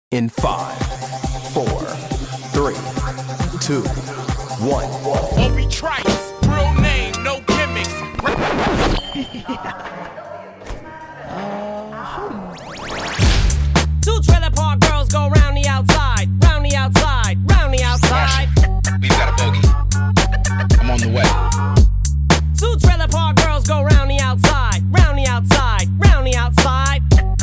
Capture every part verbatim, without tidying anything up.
In five, four, three, two, one. Obi Trice, real name, no gimmicks. Two trailer park girls go round the outside, round the outside, round the outside. We've got a bogey. I'm on the way. Two trailer park girls go round the outside, round the outside, round the outside.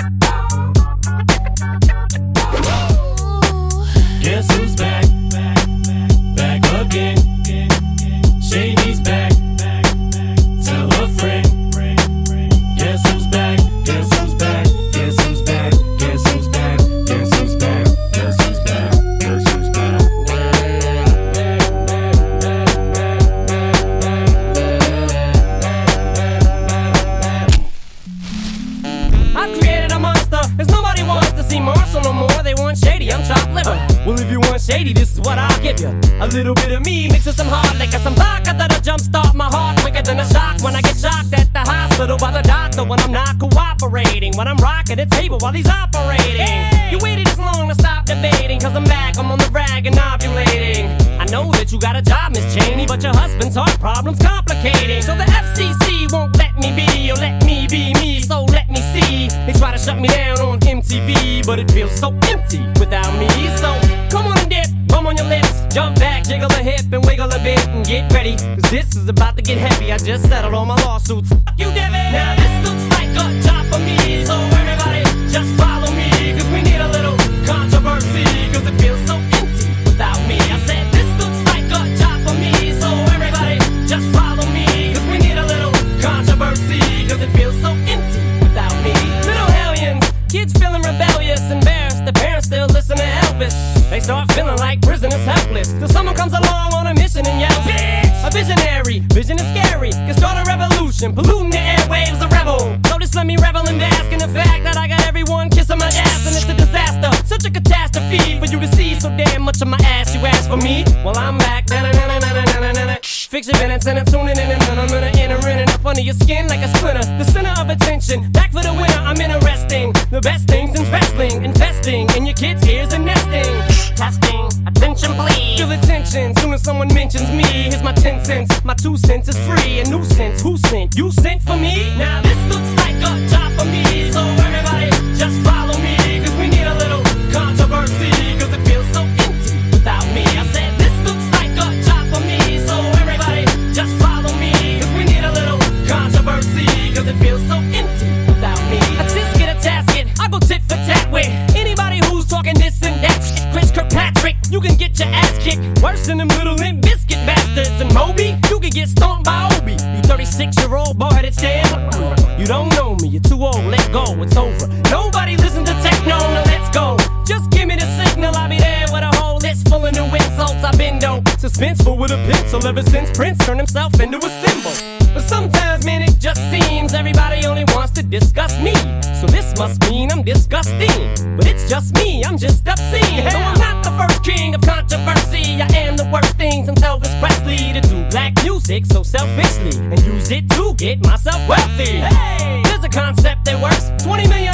Guess who's back? Back again. Shady's back. Tell a friend. Guess who's back? Guess who's back? Guess who's back? Guess who's back? Guess who's back? Guess who's back? Guess who's back? I've created a monster, cause nobody wants to see Marshall no more. They want Shady, I'm chopped liver. Well, if you want Shady, this is what I'll give you. A little bit of me mixed with some hard liquor, some vodka that'll jumpstart my heart quicker than a shock when I get shocked at the hospital by the doctor when I'm not cooperating. When I'm rocking the table while he's operating. Hey! You waited this long to stop debating, cause I'm back, I'm on the rag and ovulating. I know that you got a job, Miss Cheney, but your husband's heart problem's complicating. So the F C C won't let me be, or let me be me, so let me see. They try to shut me down on M T V, but it feels so empty without me. So come on and dip, bum on your lips, jump back, jiggle a hip and wiggle a bit and get ready, cause this is about to get heavy. I just settled all my lawsuits. Fuck you, Devin. Now this looks like a job for me, so everybody just follow me, cause we need a little controversy, cause it feels so empty without me. I said this looks like a job for me, so everybody just follow me, cause we need a little controversy, cause it feels so empty without me. Little hellions, kids feeling rebellious, embarrassed, the parents still listen to Elvis. They start feeling like prisoners helpless, till someone comes along on a mission and yells, bitch! A visionary, vision is scary, can start a revolution, polluting the airwaves, a rebel. So just let me revel and bask in the fact that I got everyone kissing my ass, and it's a disaster, such a catastrophe for you to see so damn much of my ass. You ask for me, well I'm back. Na-na-na-na-na-na-na-na. Fix your minutes and I'm tuning in, and I'm gonna enter in and up under your skin like a splinter. The center of attention, back for the winner. I'm interesting, the best things in wrestling, investing in your kids' ears and nesting. Testing, attention please. Feel the tension, soon as someone mentions me. Here's my ten cents, my two cents is free. A nuisance, who sent? You sent for me? Now this looks like a job for me, so everybody just follow me, cause we need a little controversy, cause it feels so empty without me. I said this looks like a job for me, so everybody just follow me, cause we need a little controversy, cause it feels so empty without me. A tisk get a tasket, I go tit for tat with anybody who's talking this and that shit. Chris Kirkpatrick, you can get your ass kicked worse than them little Limp Biscuit bastards. And Moby, you can get stomped by Obi. You thirty-six year old boy that stand up. You don't know me, you're too old, let go, it's over. Nobody listen to techno, now let's go. Just give me the signal, I'll be there with a whole list full of new insults. I've been dope, suspenseful with a pencil ever since Prince turned himself into a symbol. But sometimes, man, it just seems everybody only wants to discuss me. So this must mean I'm disgusting. But it's just me, I'm just obscene. Though I'm not the first king of controversy, I am the worst thing since Elvis Presley to do black music so selfishly and use it to get myself wealthy. Hey, there's a concept that works. twenty million